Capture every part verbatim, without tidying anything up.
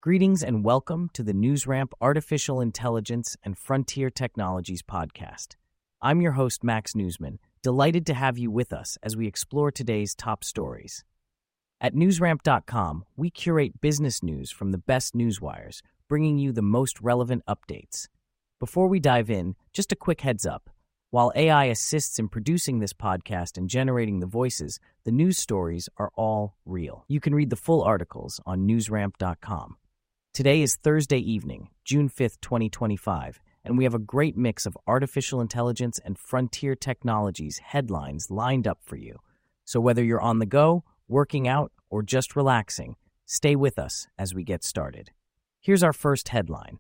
Greetings and welcome to the NewsRamp Artificial Intelligence and Frontier Technologies podcast. I'm your host, Max Newsman, delighted to have you with us as we explore today's top stories. At newsramp dot com, we curate business news from the best newswires, bringing you the most relevant updates. Before we dive in, just a quick heads up. While A I assists in producing this podcast and generating the voices, the news stories are all real. You can read the full articles on newsramp dot com. Today is Thursday evening, June fifth, twenty twenty-five, and we have a great mix of artificial intelligence and frontier technologies headlines lined up for you. So whether you're on the go, working out, or just relaxing, stay with us as we get started. Here's our first headline.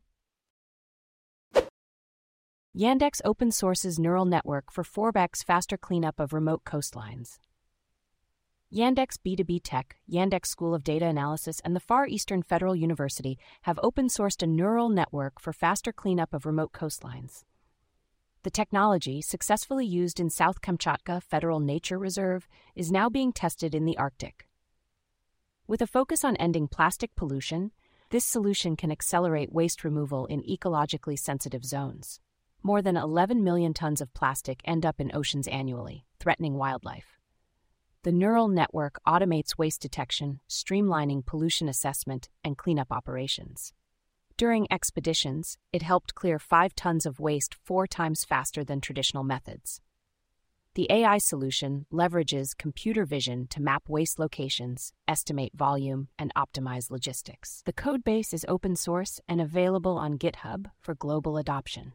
Yandex open sources neural network for four x faster cleanup of remote coastlines. Yandex B two B Tech, Yandex School of Data Analysis, and the Far Eastern Federal University have open-sourced a neural network for faster cleanup of remote coastlines. The technology, successfully used in South Kamchatka Federal Nature Reserve, is now being tested in the Arctic. With a focus on ending plastic pollution, this solution can accelerate waste removal in ecologically sensitive zones. More than eleven million tons of plastic end up in oceans annually, threatening wildlife. The neural network automates waste detection, streamlining pollution assessment and cleanup operations. During expeditions, it helped clear five tons of waste four times faster than traditional methods. The A I solution leverages computer vision to map waste locations, estimate volume, and optimize logistics. The codebase is open source and available on GitHub for global adoption.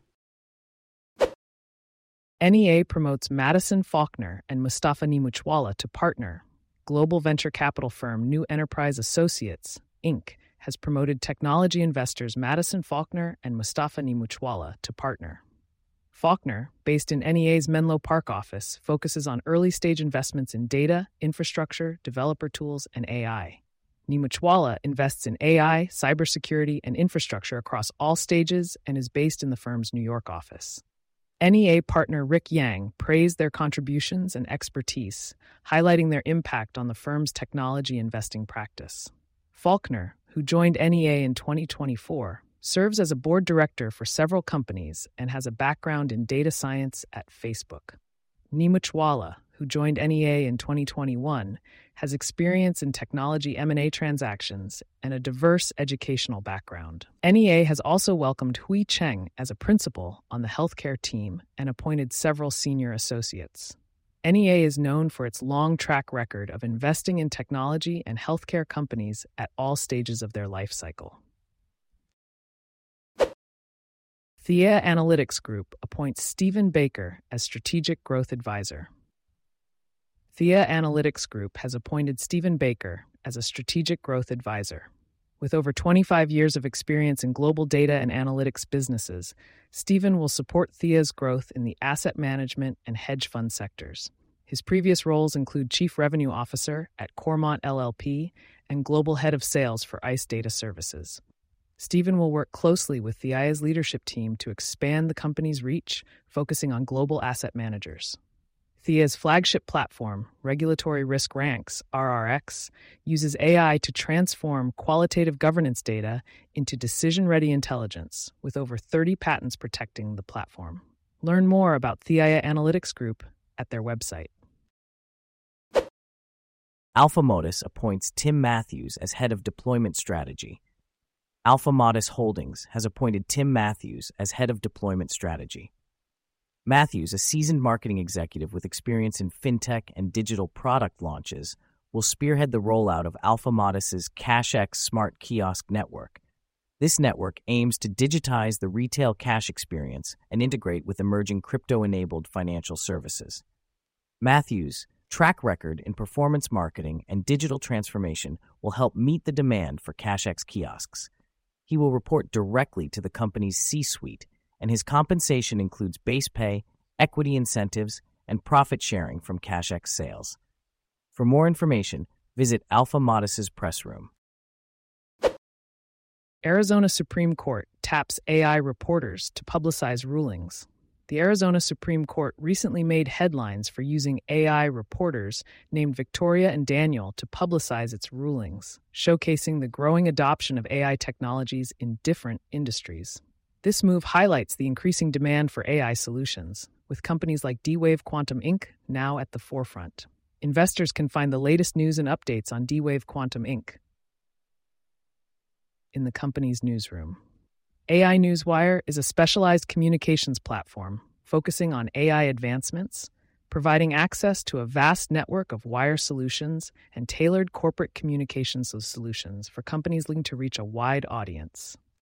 N E A promotes Madison Faulkner and Mustafa Nimuchwala to partner. Global venture capital firm New Enterprise Associates, Incorporated, has promoted technology investors Madison Faulkner and Mustafa Nimuchwala to partner. Faulkner, based in N E A's Menlo Park office, focuses on early-stage investments in data, infrastructure, developer tools, and A I. Nimuchwala invests in A I, cybersecurity, and infrastructure across all stages and is based in the firm's New York office. N E A partner Rick Yang praised their contributions and expertise, highlighting their impact on the firm's technology investing practice. Faulkner, who joined N E A in twenty twenty-four, serves as a board director for several companies and has a background in data science at Facebook. Nimuchwala, who joined N E A in twenty twenty-one, has experience in technology M and A transactions and a diverse educational background. N E A has also welcomed Hui Cheng as a principal on the healthcare team and appointed several senior associates. N E A is known for its long track record of investing in technology and healthcare companies at all stages of their life cycle. Thea Analytics Group appoints Stephen Baker as Strategic Growth Advisor. Thea Analytics Group has appointed Stephen Baker as a Strategic Growth Advisor. With over twenty-five years of experience in global data and analytics businesses, Stephen will support Thea's growth in the asset management and hedge fund sectors. His previous roles include Chief Revenue Officer at Cormont L L P and Global Head of Sales for ICE Data Services. Stephen will work closely with Thea's leadership team to expand the company's reach, focusing on global asset managers. Thea's flagship platform, Regulatory Risk Ranks, R R X, uses A I to transform qualitative governance data into decision-ready intelligence, with over thirty patents protecting the platform. Learn more about Thea Analytics Group at their website. Alpha Modus appoints Tim Matthews as head of deployment strategy. Alpha Modus Holdings has appointed Tim Matthews as head of deployment strategy. Matthews, a seasoned marketing executive with experience in fintech and digital product launches, will spearhead the rollout of Alpha Modus's CashX Smart Kiosk network. This network aims to digitize the retail cash experience and integrate with emerging crypto-enabled financial services. Matthews' track record in performance marketing and digital transformation will help meet the demand for CashX kiosks. He will report directly to the company's C-suite, and his compensation includes base pay, equity incentives, and profit sharing from CashX sales. For more information, visit Alpha Modus's press room. Arizona Supreme Court taps A I reporters to publicize rulings. The Arizona Supreme Court recently made headlines for using A I reporters named Victoria and Daniel to publicize its rulings, showcasing the growing adoption of A I technologies in different industries. This move highlights the increasing demand for A I solutions, with companies like D-Wave Quantum Incorporated now at the forefront. Investors can find the latest news and updates on D-Wave Quantum Incorporated in the company's newsroom. A I Newswire is a specialized communications platform focusing on A I advancements, providing access to a vast network of wire solutions and tailored corporate communications solutions for companies looking to reach a wide audience.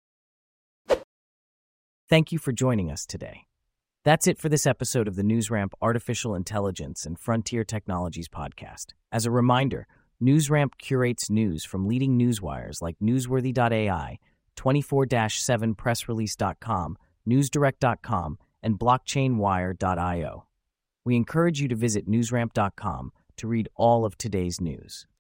Thank you for joining us today. That's it for this episode of the NewsRamp Artificial Intelligence and Frontier Technologies podcast. As a reminder, NewsRamp curates news from leading newswires like Newsworthy dot A I, twenty-four seven press release dot com, newsdirect dot com, and blockchain wire dot io. We encourage you to visit newsramp dot com to read all of today's news.